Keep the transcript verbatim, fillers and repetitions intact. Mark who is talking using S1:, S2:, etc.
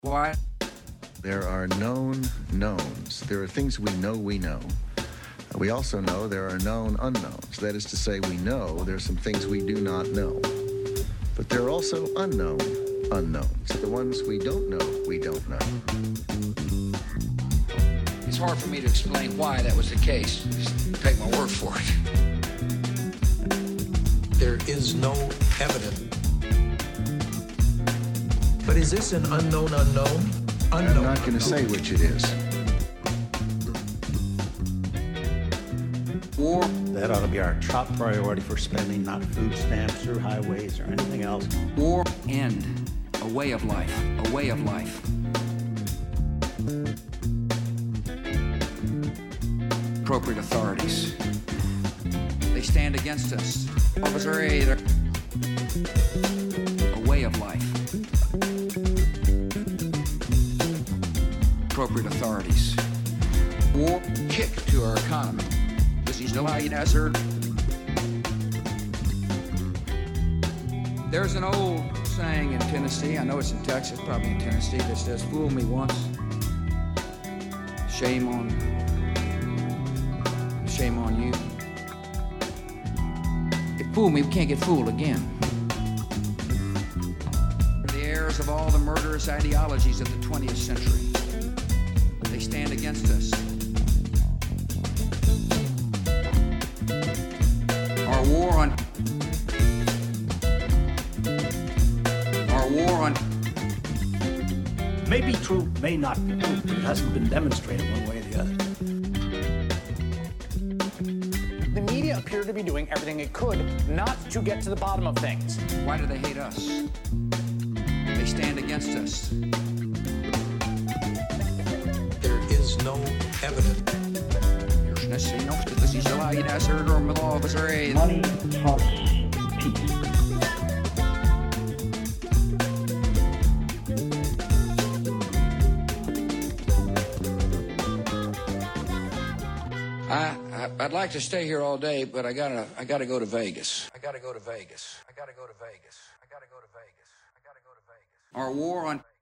S1: Why?
S2: There are known knowns. There are things we know we know. We also know there are known unknowns. That is to say, we know there are some things we do not know. But there are also unknown unknowns. The ones we don't know, we don't know.
S1: It's hard for me to explain why that was the case. Just take my word for it.
S3: There is no evidence. But is this an unknown unknown? Unknown.
S2: I'm not going to say which it is.
S1: War.
S4: That ought to be our top priority for spending, not food stamps or highways or anything else.
S1: War. End. A way of life. A way of life. Appropriate authorities. They stand against us. Officer A. A way of life. Appropriate authorities. War. Kick to our economy. This is the light hazard. There's an old saying in Tennessee, I know it's in Texas, probably in Tennessee, that says, fool me once, shame on, shame on you. If fool me, we can't get fooled again. The heirs of all the murderous ideologies of the twentieth century, they stand against us. Our war on Our war on
S4: May be true, may not be true, but it hasn't been demonstrated one way or the other.
S5: The media appear to be doing everything it could not to get to the bottom of things.
S1: Why do they hate us? They stand against us.
S3: There is no evidence.
S4: Money talks peace.
S1: I, I I'd like to stay here all day, but I gotta I gotta go to Vegas. I gotta go to Vegas. I gotta go to Vegas. I gotta go to Vegas. I gotta go to Vegas. Our war on